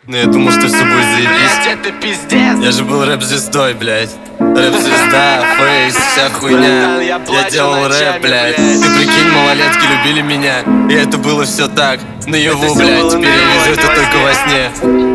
Но я думал, что все будет заебись. Блядь, это пиздец. Я же был рэп-звездой, блядь. Рэп-звезда, фейс, вся хуйня. Я делал рэп, блядь. Ты прикинь, малолетки любили меня. И это было все так, наяву, блядь. Теперь я вижу это только во сне.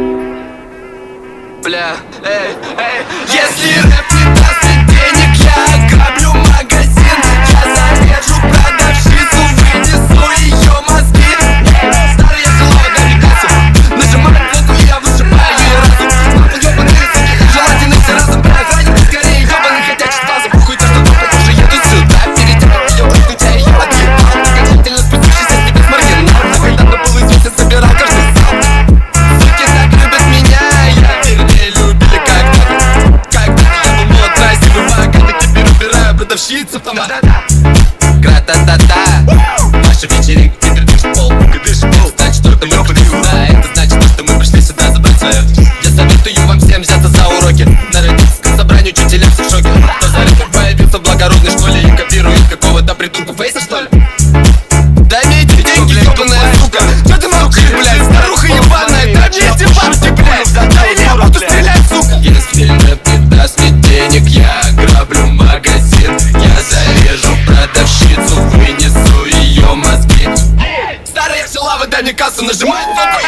Бля, эй, эй. Если рэп не даст мне денег, я ограблю магазин. Я зарежу продавщицу, вынесу ее мозги. Старый я жилой, дай мне кассу. Нажимаю кнопку, и я вышибаю ей разум. Нахуй ёбаные рыцари, желательно все разом. Охранник скорее ёбаный, хотя читался. Похуй то, что топы тоже едут сюда. Перетерпел ее, крикнуть, я ее отъебал. Окончательно спустившийся с небес маргинал. Нахуй давно был известен, собирал каждый зал. Суки так любят меня, я вернее любили когда-то. Когда-то я был молод, красивый, богатый. Теперь убираю продавщицу в томат. Кра-та-та-та. Ваша вечеринка, теперь дышит пол. Значит, только мы пришли сюда. Это значит, что мы пришли сюда забрать свое. Я советую вам всем взяться за уроки. На родительском собрании учителя все в шоке. Кто за рэпом появился в благородной школе и копирует какого-то придурка фейса, что ли? Дай мне эти деньги, ёбаная сука. Чё ты молчишь, блядь, старуха ебаная? Дай мне эти бабки, блядь. Дай мне, я буду стрелять, сука. Если рэп не даст мне денег, я ограблю магазин. Я зарежу продавщицу, вынесу ее мозги. Старая шалава, дай мне кассу, нажимай кнопку,